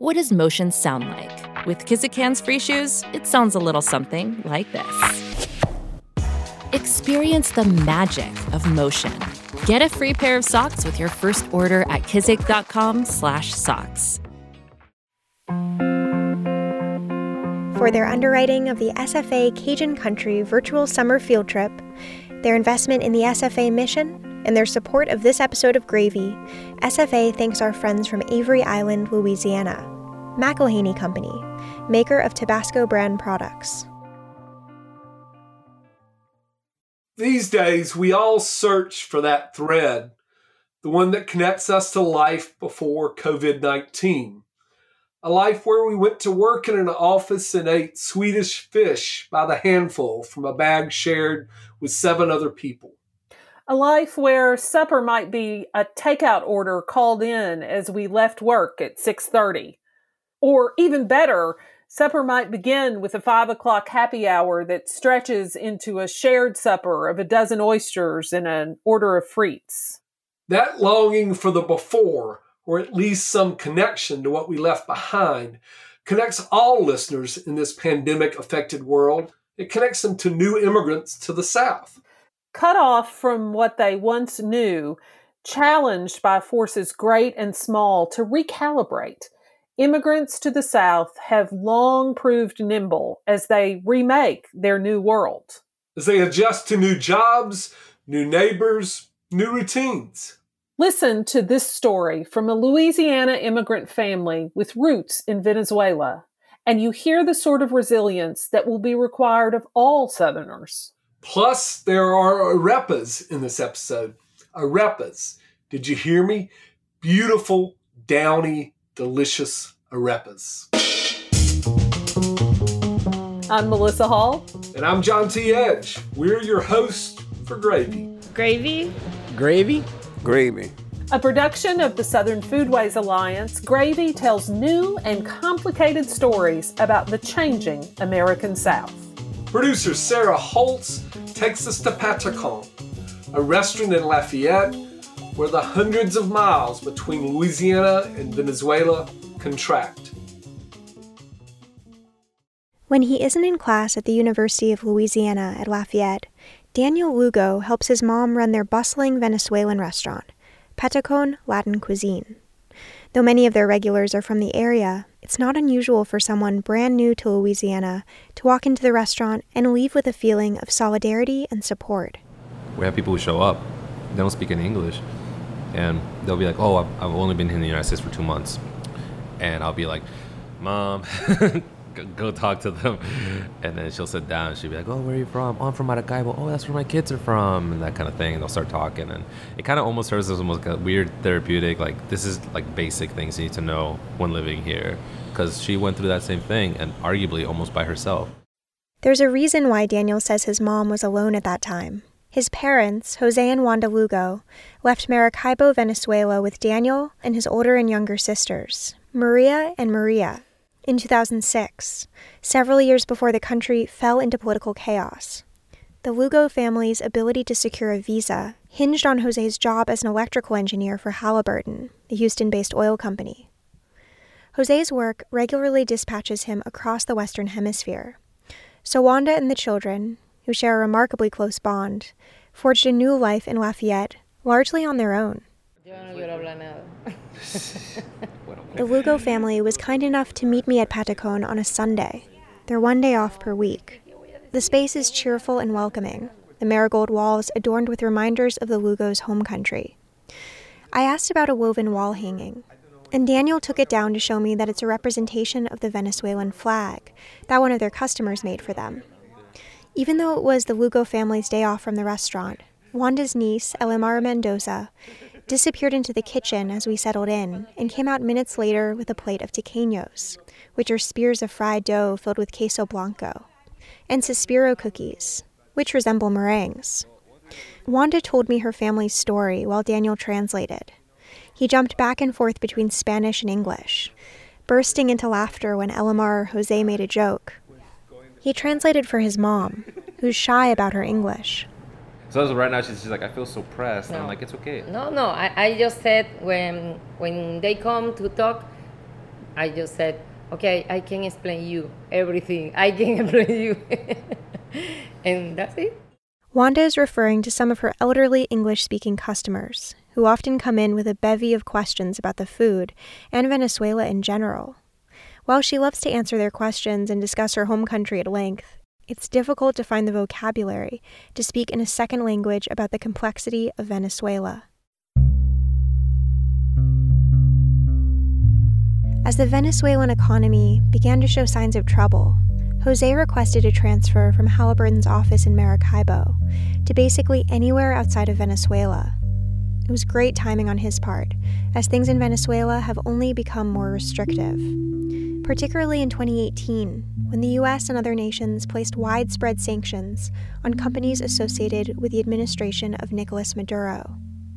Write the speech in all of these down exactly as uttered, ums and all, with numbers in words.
What does motion sound like? With Kizik hands-free shoes, it sounds a little something like this. Experience the magic of motion. Get a free pair of socks with your first order at kizik.com slash socks. For their underwriting of the S F A Cajun Country virtual summer field trip, their investment in the S F A mission, and their support of this episode of Gravy, S F A thanks our friends from Avery Island, Louisiana, McElhaney Company, maker of Tabasco brand products. These days, we all search for that thread, the one that connects us to life before covid nineteen. A life where we went to work in an office and ate Swedish fish by the handful from a bag shared with seven other people. A life where supper might be a takeout order called in as we left work at six thirty. Or even better, supper might begin with a five o'clock happy hour that stretches into a shared supper of a dozen oysters and an order of frites. That longing for the before, or at least some connection to what we left behind, connects all listeners in this pandemic-affected world. It connects them to new immigrants to the South. Cut off from what they once knew, challenged by forces great and small to recalibrate, immigrants to the South have long proved nimble as they remake their new world. As they adjust to new jobs, new neighbors, new routines. Listen to this story from a Louisiana immigrant family with roots in Venezuela, and you hear the sort of resilience that will be required of all Southerners. Plus, there are arepas in this episode. Arepas. Did you hear me? Beautiful, downy, delicious arepas. I'm Melissa Hall. And I'm John T. Edge. We're your hosts for Gravy. Gravy? Gravy? Gravy. A production of the Southern Foodways Alliance, Gravy tells new and complicated stories about the changing American South. Producer Sarah Holtz takes us to Patacon, a restaurant in Lafayette where the hundreds of miles between Louisiana and Venezuela contract. When he isn't in class at the University of Louisiana at Lafayette, Daniel Lugo helps his mom run their bustling Venezuelan restaurant, Patacon Latin Cuisine. Though many of their regulars are from the area, it's not unusual for someone brand new to Louisiana to walk into the restaurant and leave with a feeling of solidarity and support. We have people who show up, they don't speak any English, and they'll be like, oh, I've, I've only been here in the United States for two months. And I'll be like, Mom, go, go talk to them. And then she'll sit down and she'll be like, oh, where are you from? Oh, I'm from Maracaibo. Oh, that's where my kids are from. And that kind of thing. And they'll start talking. And it kind of almost serves as almost like a weird therapeutic, like this is like basic things you need to know when living here. Because she went through that same thing and arguably almost by herself. There's a reason why Daniel says his mom was alone at that time. His parents, Jose and Wanda Lugo, left Maracaibo, Venezuela with Daniel and his older and younger sisters, Maria and Maria, in two thousand six, several years before the country fell into political chaos. The Lugo family's ability to secure a visa hinged on Jose's job as an electrical engineer for Halliburton, the Houston-based oil company. Jose's work regularly dispatches him across the Western Hemisphere. So Wanda and the children, who share a remarkably close bond, forged a new life in Lafayette, largely on their own. The Lugo family was kind enough to meet me at Patacon on a Sunday, their one day off per week. The space is cheerful and welcoming, the marigold walls adorned with reminders of the Lugos' home country. I asked about a woven wall hanging, and Daniel took it down to show me that it's a representation of the Venezuelan flag that one of their customers made for them. Even though it was the Lugo family's day off from the restaurant, Wanda's niece, Elimar Mendoza, disappeared into the kitchen as we settled in and came out minutes later with a plate of tequeños, which are spears of fried dough filled with queso blanco, and suspiro cookies, which resemble meringues. Wanda told me her family's story while Daniel translated. He jumped back and forth between Spanish and English, bursting into laughter when Elimar or Jose made a joke. He translated for his mom, who's shy about her English. So as of right now, she's just like, I feel so pressed. No. And I'm like, it's okay. No, no. I, I just said when when they come to talk, I just said, okay, I can explain you everything. I can explain you. And that's it. Wanda is referring to some of her elderly English-speaking customers, who often come in with a bevy of questions about the food and Venezuela in general. While she loves to answer their questions and discuss her home country at length, it's difficult to find the vocabulary to speak in a second language about the complexity of Venezuela. As the Venezuelan economy began to show signs of trouble, Jose requested a transfer from Halliburton's office in Maracaibo to basically anywhere outside of Venezuela. It was great timing on his part, as things in Venezuela have only become more restrictive. Particularly in twenty eighteen, when the U S and other nations placed widespread sanctions on companies associated with the administration of Nicolas Maduro.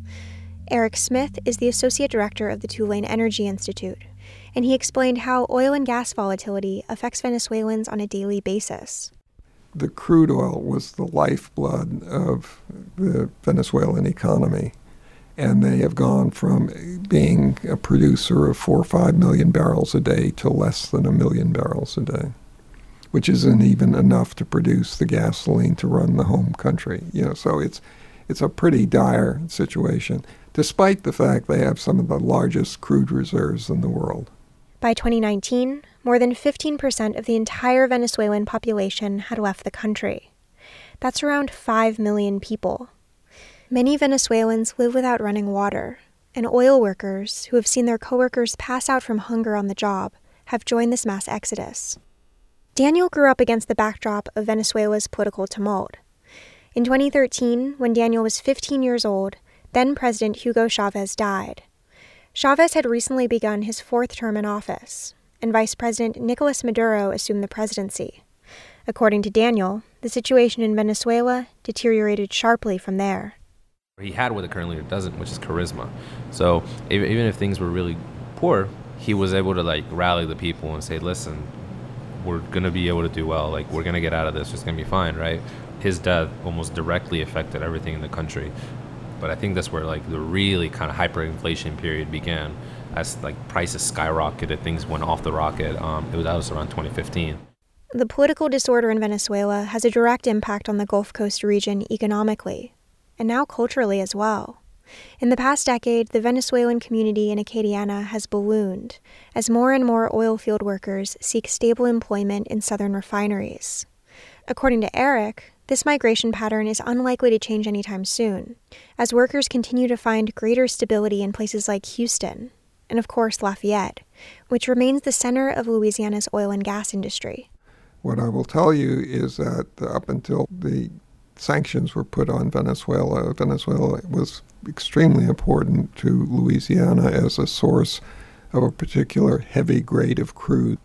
Eric Smith is the Associate Director of the Tulane Energy Institute, and he explained how oil and gas volatility affects Venezuelans on a daily basis. The crude oil was the lifeblood of the Venezuelan economy, and they have gone from being a producer of four or five million barrels a day to less than a million barrels a day, which isn't even enough to produce the gasoline to run the home country. You know, so it's it's a pretty dire situation, despite the fact they have some of the largest crude reserves in the world. By twenty nineteen, more than fifteen percent of the entire Venezuelan population had left the country. That's around five million people. Many Venezuelans live without running water, and oil workers, who have seen their coworkers pass out from hunger on the job, have joined this mass exodus. Daniel grew up against the backdrop of Venezuela's political tumult. In twenty thirteen, when Daniel was fifteen years old, then-President Hugo Chavez died. Chavez had recently begun his fourth term in office, and Vice President Nicolas Maduro assumed the presidency. According to Daniel, the situation in Venezuela deteriorated sharply from there. He had what the current leader doesn't, which is charisma. So even if things were really poor, he was able to like rally the people and say, listen, we're going to be able to do well. Like, we're going to get out of this. It's going to be fine, right? His death almost directly affected everything in the country. But I think that's where like the really kind of hyperinflation period began, as like prices skyrocketed, things went off the rocket. Um, it was that was around twenty fifteen. The political disorder in Venezuela has a direct impact on the Gulf Coast region economically, and now culturally as well. In the past decade, the Venezuelan community in Acadiana has ballooned as more and more oil field workers seek stable employment in southern refineries. According to Eric, this migration pattern is unlikely to change anytime soon, as workers continue to find greater stability in places like Houston, and of course Lafayette, which remains the center of Louisiana's oil and gas industry. What I will tell you is that up until the sanctions were put on Venezuela, Venezuela was extremely important to Louisiana as a source of a particular heavy grade of crude.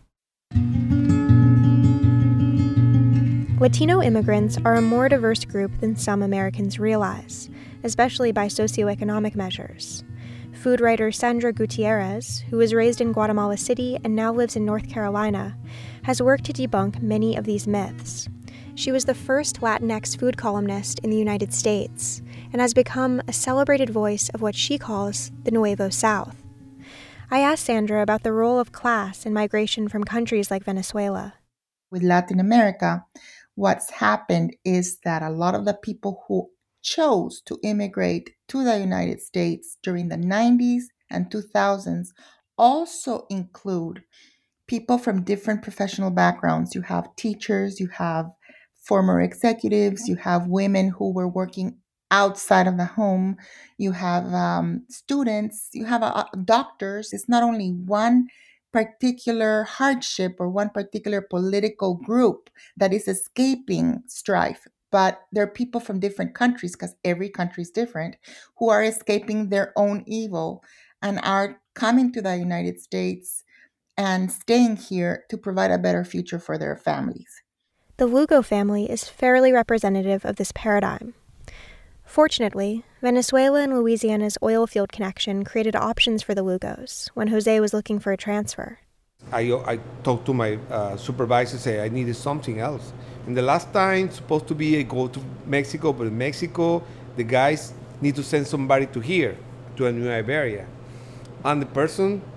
Latino immigrants are a more diverse group than some Americans realize, especially by socioeconomic measures. Food writer Sandra Gutierrez, who was raised in Guatemala City and now lives in North Carolina, has worked to debunk many of these myths. She was the first Latinx food columnist in the United States and has become a celebrated voice of what she calls the Nuevo South. I asked Sandra about the role of class in migration from countries like Venezuela. With Latin America, what's happened is that a lot of the people who chose to immigrate to the United States during the nineties and two thousands also include people from different professional backgrounds. You have teachers, you have former executives, you have women who were working outside of the home, you have um, students, you have uh, doctors. It's not only one particular hardship or one particular political group that is escaping strife, but there are people from different countries, because every country is different, who are escaping their own evil and are coming to the United States and staying here to provide a better future for their families. The Lugo family is fairly representative of this paradigm. Fortunately, Venezuela and Louisiana's oil field connection created options for the Lugos when Jose was looking for a transfer. I, I talked to my uh, supervisor, say I needed something else. And the last time, supposed to be I go to Mexico, but in Mexico, the guys need to send somebody to here, to a New Iberia. And the person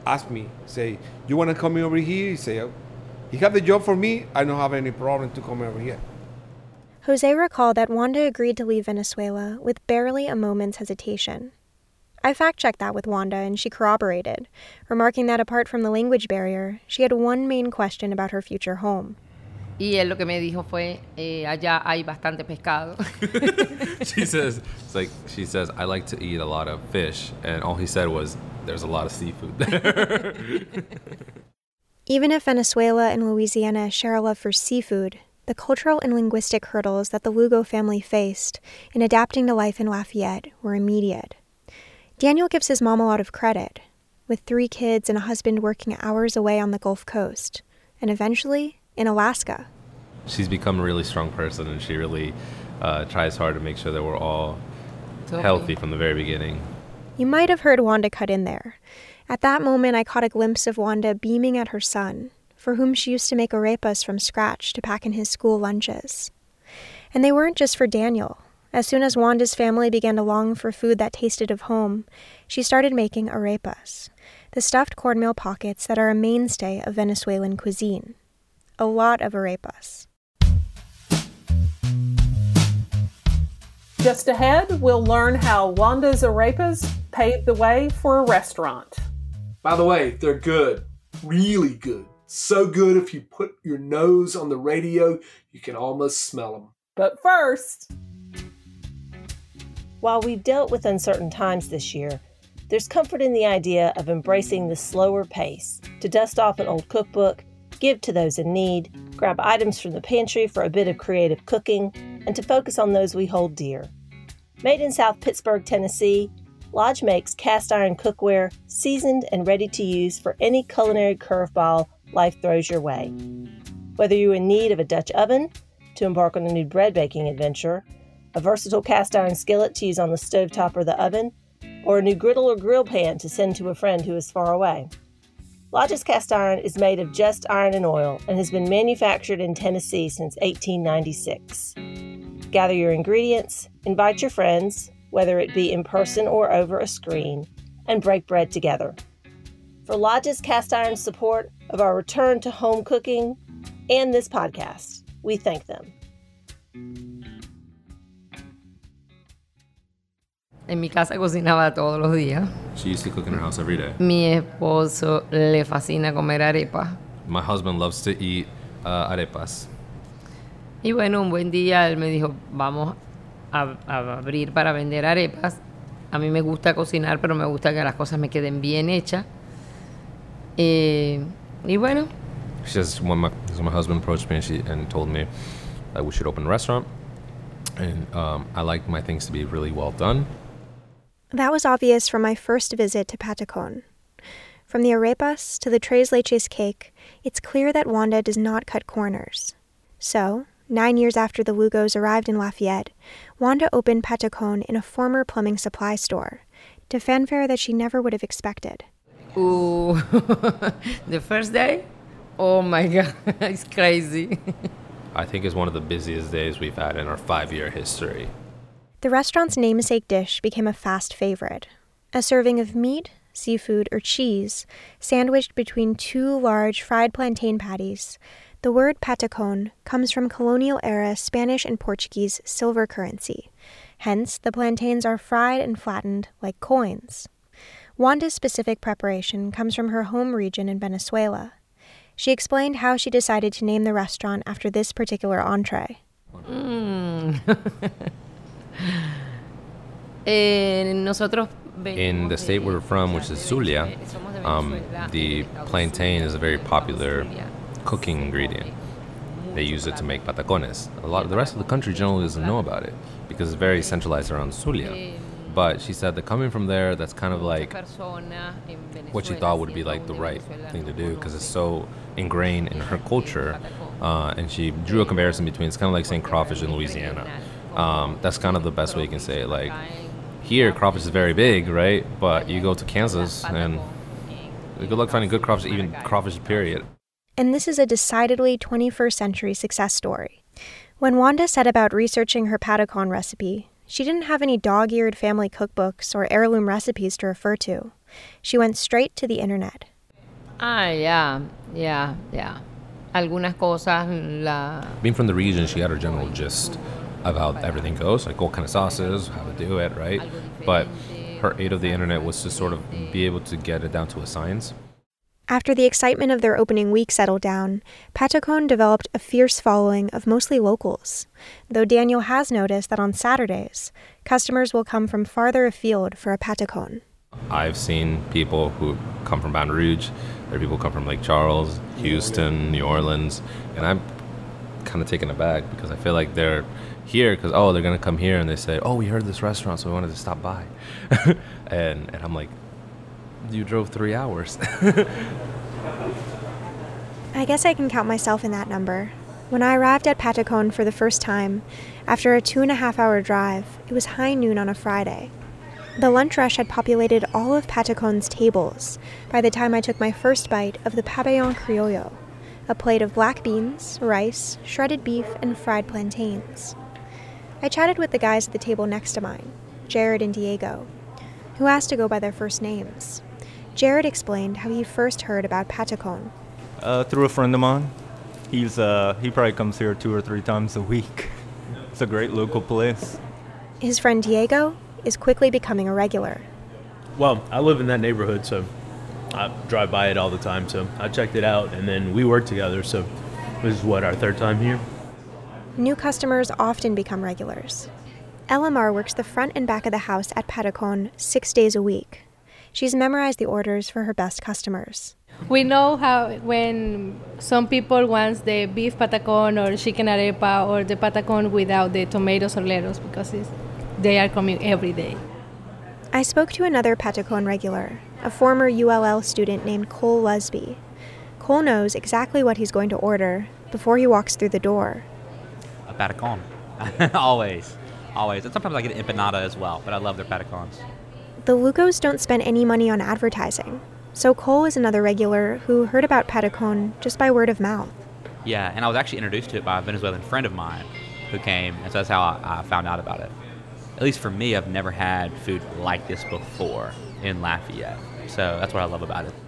ask me, say, you want to come over here? He say, he have the job for me. I don't have any problem to come over here. Jose recalled that Wanda agreed to leave Venezuela with barely a moment's hesitation. I fact-checked that with Wanda, and she corroborated, remarking that apart from the language barrier, she had one main question about her future home. Y él lo que me dijo fue, eh, allá hay bastante pescado. She says, it's like, she says, I like to eat a lot of fish. And all he said was, there's a lot of seafood there. Even if Venezuela and Louisiana share a love for seafood, the cultural and linguistic hurdles that the Lugo family faced in adapting to life in Lafayette were immediate. Daniel gives his mom a lot of credit, with three kids and a husband working hours away on the Gulf Coast, and eventually in Alaska. She's become a really strong person, and she really uh, tries hard to make sure that we're all Totally. healthy from the very beginning. You might have heard Wanda cut in there. At that moment, I caught a glimpse of Wanda beaming at her son, for whom she used to make arepas from scratch to pack in his school lunches. And they weren't just for Daniel. As soon as Wanda's family began to long for food that tasted of home, she started making arepas, the stuffed cornmeal pockets that are a mainstay of Venezuelan cuisine. A lot of arepas. Just ahead, we'll learn how Wanda's arepas paved the way for a restaurant. By the way, they're good. Really good. So good if you put your nose on the radio, you can almost smell them. But first... While we've dealt with uncertain times this year, there's comfort in the idea of embracing the slower pace, to dust off an old cookbook, give to those in need, grab items from the pantry for a bit of creative cooking, and to focus on those we hold dear. Made in South Pittsburgh, Tennessee, Lodge makes cast iron cookware seasoned and ready to use for any culinary curveball life throws your way. Whether you're in need of a Dutch oven to embark on a new bread baking adventure, a versatile cast iron skillet to use on the stovetop or the oven, or a new griddle or grill pan to send to a friend who is far away. Lodge's cast iron is made of just iron and oil and has been manufactured in Tennessee since eighteen ninety-six. Gather your ingredients, invite your friends, whether it be in person or over a screen, and break bread together. For Lodge's cast iron support of our return to home cooking and this podcast, we thank them. En mi casa cocinaba todos los días. She used to cook in her house every day. Mi esposo le fascina comer arepa. My husband loves to eat uh, arepas. Y bueno, un buen día él me dijo, vamos a, a abrir para vender arepas. A mí me gusta cocinar, pero me gusta que las cosas me queden bien hechas. Eh, y bueno. She says when my, so my husband approached me and, she, and told me that we should open a restaurant. And um, I like my things to be really well done. That was obvious from my first visit to Patacon. From the arepas to the tres leches cake, it's clear that Wanda does not cut corners. So, nine years after the Lugos arrived in Lafayette, Wanda opened Patacon in a former plumbing supply store, to fanfare that she never would have expected. Ooh, the first day? Oh my God, it's crazy. I think it's one of the busiest days we've had in our five-year history. The restaurant's namesake dish became a fast favorite, a serving of meat, seafood, or cheese sandwiched between two large fried plantain patties. The word patacon comes from colonial-era Spanish and Portuguese silver currency. Hence, the plantains are fried and flattened like coins. Wanda's specific preparation comes from her home region in Venezuela. She explained how she decided to name the restaurant after this particular entree. Mm. In the state we're from, which is Zulia, um, the plantain is a very popular cooking ingredient. They use it to make patacones. A lot of the rest of the country generally doesn't know about it because it's very centralized around Zulia. But she said that coming from there, that's kind of like what she thought would be like the right thing to do because it's so ingrained in her culture. Uh, and she drew a comparison between, it's kind of like saying crawfish in Louisiana. Um, that's kind of the best way you can say it. Like, here, crawfish is very big, right? But you go to Kansas, and good luck finding good crawfish, even crawfish, period. And this is a decidedly twenty-first century success story. When Wanda set about researching her patacon recipe, she didn't have any dog-eared family cookbooks or heirloom recipes to refer to. She went straight to the internet, Ah, yeah, yeah, yeah. Algunas cosas, la... Being from the region, she got her general gist of how everything goes, like what kind of sauces, how to do it, right? But her aid of the internet was to sort of be able to get it down to a science. After the excitement of their opening week settled down, Patacon developed a fierce following of mostly locals, though Daniel has noticed that on Saturdays, customers will come from farther afield for a Patacon. I've seen people who come from Baton Rouge, there are people who come from Lake Charles, Houston, New Orleans, and I'm kind of taken aback because I feel like they're here because, oh, they're going to come here and they say, oh, we heard this restaurant, so we wanted to stop by. and and I'm like, you drove three hours. I guess I can count myself in that number. When I arrived at Patacon for the first time, after a two and a half hour drive, it was high noon on a Friday. The lunch rush had populated all of Patacon's tables by the time I took my first bite of the pabellon criollo, a plate of black beans, rice, shredded beef, and fried plantains. I chatted with the guys at the table next to mine, Jared and Diego, who asked to go by their first names. Jared explained how he first heard about Patacon. Uh, through a friend of mine. He's uh, he probably comes here two or three times a week. It's a great local place. His friend Diego is quickly becoming a regular. Well, I live in that neighborhood, so I drive by it all the time, so I checked it out, and then we work together, so this is, what, our third time here? New customers often become regulars. Elamar works the front and back of the house at Patacon six days a week. She's memorized the orders for her best customers. We know how when some people want the beef patacon or chicken arepa or the patacon without the tomatoes or lettuce because it's, they are coming every day. I spoke to another Patacon regular, a former U L L student named Cole Lusby. Cole knows exactly what he's going to order before he walks through the door. A patacon. Always. Always. And sometimes I get empanada as well, but I love their patacons. The Lugos don't spend any money on advertising, so Cole is another regular who heard about Patacon just by word of mouth. Yeah, and I was actually introduced to it by a Venezuelan friend of mine who came, and so that's how I, I found out about it. At least for me, I've never had food like this before in Lafayette, so that's what I love about it.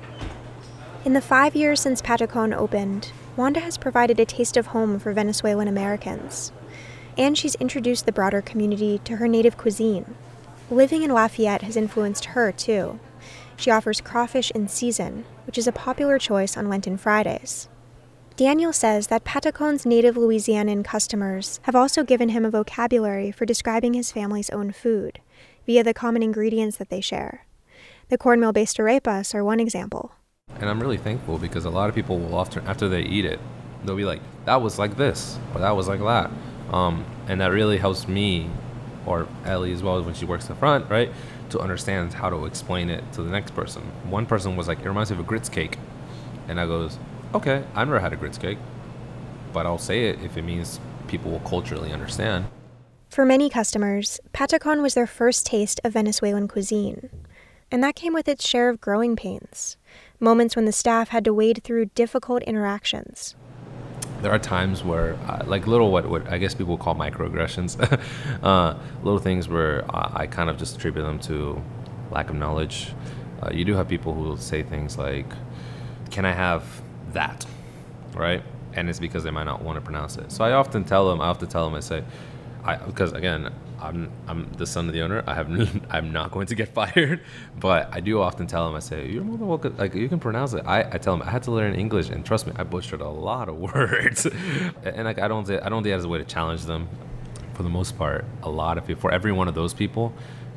In the five years since Patacon opened, Wanda has provided a taste of home for Venezuelan Americans, and she's introduced the broader community to her native cuisine. Living in Lafayette has influenced her, too. She offers crawfish in season, which is a popular choice on Lenten Fridays. Daniel says that Patacon's native Louisianan customers have also given him a vocabulary for describing his family's own food, via the common ingredients that they share. The cornmeal-based arepas are one example. And I'm really thankful because a lot of people will often, after they eat it, they'll be like, that was like this, or that was like that. Um, and that really helps me, or Ellie as well when she works the front, right, to understand how to explain it to the next person. One person was like, it reminds me of a grits cake. And I goes, okay, I've never had a grits cake, but I'll say it if it means people will culturally understand. For many customers, Patacon was their first taste of Venezuelan cuisine. And that came with its share of growing pains, moments when the staff had to wade through difficult interactions. There are times where, uh, like little what, what I guess people call microaggressions, uh, little things where I, I kind of just attribute them to lack of knowledge. Uh, you do have people who will say things like, can I have that, right? And it's because they might not want to pronounce it. So I often tell them, I often tell them, I say, I, because again, I'm I'm the son of the owner. I have I'm not going to get fired, but I do often tell them. I say, you're more than welcome. Like you can pronounce it. I, I tell them I had to learn English, and trust me, I butchered a lot of words. And like I don't say, I don't think that as a way to challenge them. For the most part, a lot of people. For every one of those people,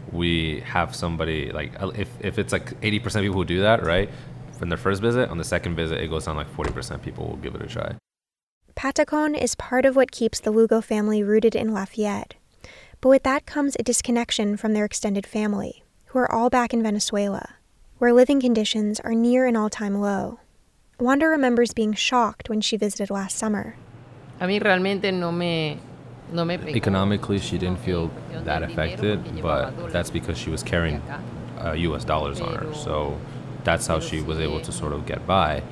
we have somebody like if if it's like eighty percent people who do that, right? From their first visit, on the second visit, it goes down like forty percent people will give it a try. Patacon is part of what keeps the Lugo family rooted in Lafayette. But with that comes a disconnection from their extended family, who are all back in Venezuela, where living conditions are near an all-time low. Wanda remembers being shocked when she visited last summer. A mí realmente no me, no me pegó. Economically, she didn't feel that affected, but that's because she was carrying uh, U S dollars on her. So that's how she was able to sort of get by.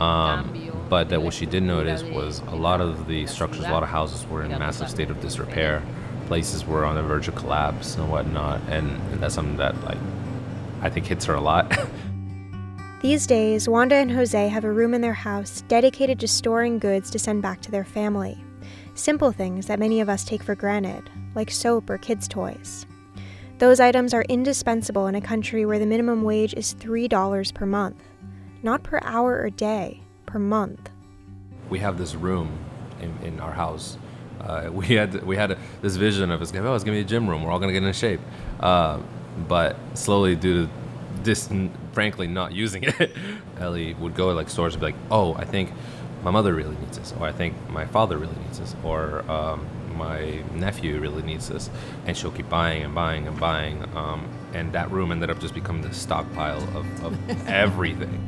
Um, but that what she did notice was a lot of the structures, a lot of houses were in a massive state of disrepair. Places were on the verge of collapse and whatnot, and that's something that like I think hits her a lot. These days, Wanda and Jose have a room in their house dedicated to storing goods to send back to their family. Simple things that many of us take for granted, like soap or kids' toys. Those items are indispensable in a country where the minimum wage is three dollars per month. Not per hour or day, per month. We have this room in, in our house. Uh, we had we had a, this vision of it's gonna, oh, it's gonna be a gym room. We're all gonna get in shape. Uh, but slowly, due to this, frankly, not using it, Ellie would go to like stores and be like, oh, I think my mother really needs this, or I think my father really needs this, or um, my nephew really needs this, and she'll keep buying and buying and buying. Um, and that room ended up just becoming the stockpile of, of everything.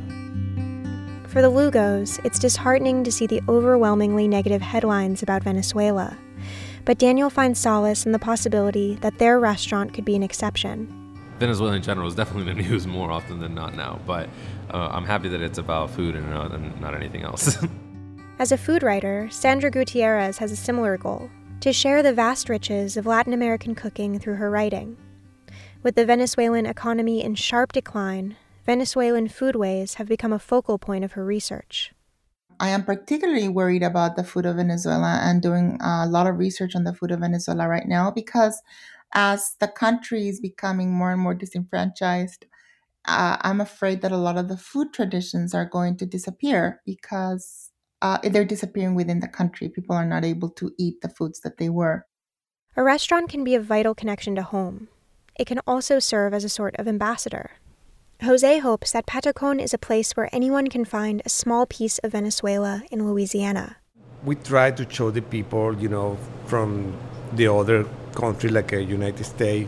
For the Lugos, it's disheartening to see the overwhelmingly negative headlines about Venezuela. But Daniel finds solace in the possibility that their restaurant could be an exception. Venezuela in general is definitely in the news more often than not now, but uh, I'm happy that it's about food and not, and not anything else. As a food writer, Sandra Gutierrez has a similar goal, to share the vast riches of Latin American cooking through her writing. With the Venezuelan economy in sharp decline, Venezuelan foodways have become a focal point of her research. I am particularly worried about the food of Venezuela and doing a lot of research on the food of Venezuela right now because as the country is becoming more and more disenfranchised, uh, I'm afraid that a lot of the food traditions are going to disappear because uh, they're disappearing within the country. People are not able to eat the foods that they were. A restaurant can be a vital connection to home. It can also serve as a sort of ambassador. Jose hopes that Patacon is a place where anyone can find a small piece of Venezuela in Louisiana. We try to show the people, you know, from the other country like the United States,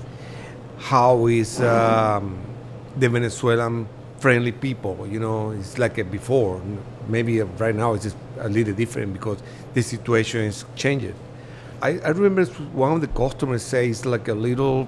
how is um, the Venezuelan friendly people, you know, it's like a before. Maybe right now it's just a little different because the situation is changing. I, I remember one of the customers says like a little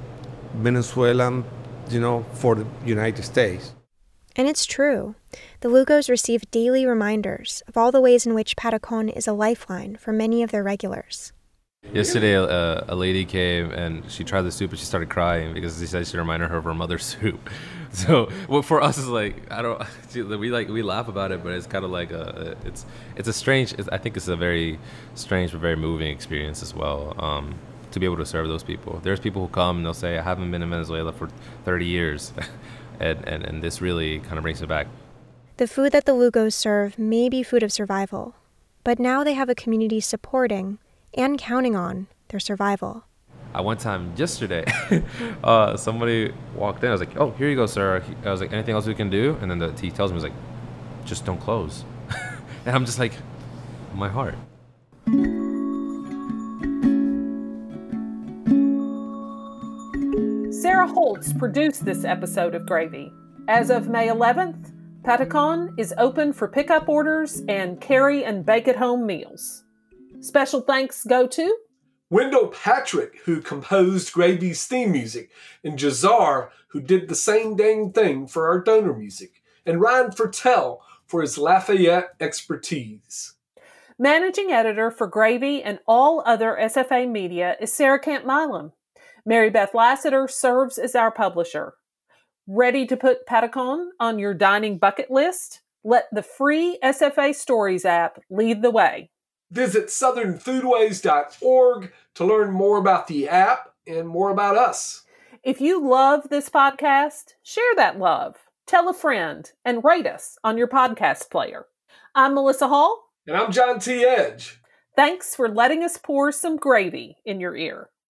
Venezuelan, you know, for the United States. And it's true. The Lugos receive daily reminders of all the ways in which Patacon is a lifeline for many of their regulars. Yesterday, uh, a lady came and she tried the soup and she started crying because she said she reminded her of her mother's soup. So, well, for us, it's like I don't. We like we laugh about it, but it's kind of like a. It's it's a strange. It's, I think it's a very strange but very moving experience as well. Um, to be able to serve those people. There's people who come and they'll say, I haven't been in Venezuela for thirty years. and, and, and this really kind of brings it back. The food that the Lugos serve may be food of survival, but now they have a community supporting and counting on their survival. At one time yesterday, uh, somebody walked in. I was like, oh, here you go, sir. I was like, anything else we can do? And then the, he tells me, he's like, just don't close. And I'm just like, my heart. Sarah Holtz produced this episode of Gravy. As of May eleventh, Patacon is open for pickup orders and carry and bake at home meals. Special thanks go to Wendell Patrick, who composed Gravy's theme music, and Jazar, who did the same dang thing for our donor music, and Ryan Fertel for his Lafayette expertise. Managing editor for Gravy and all other S F A media is Sarah Camp Milam. Mary Beth Lassiter serves as our publisher. Ready to put Patacon on your dining bucket list? Let the free S F A Stories app lead the way. Visit southern foodways dot org to learn more about the app and more about us. If you love this podcast, share that love, tell a friend, and rate us on your podcast player. I'm Melissa Hall. And I'm John T. Edge. Thanks for letting us pour some gravy in your ear.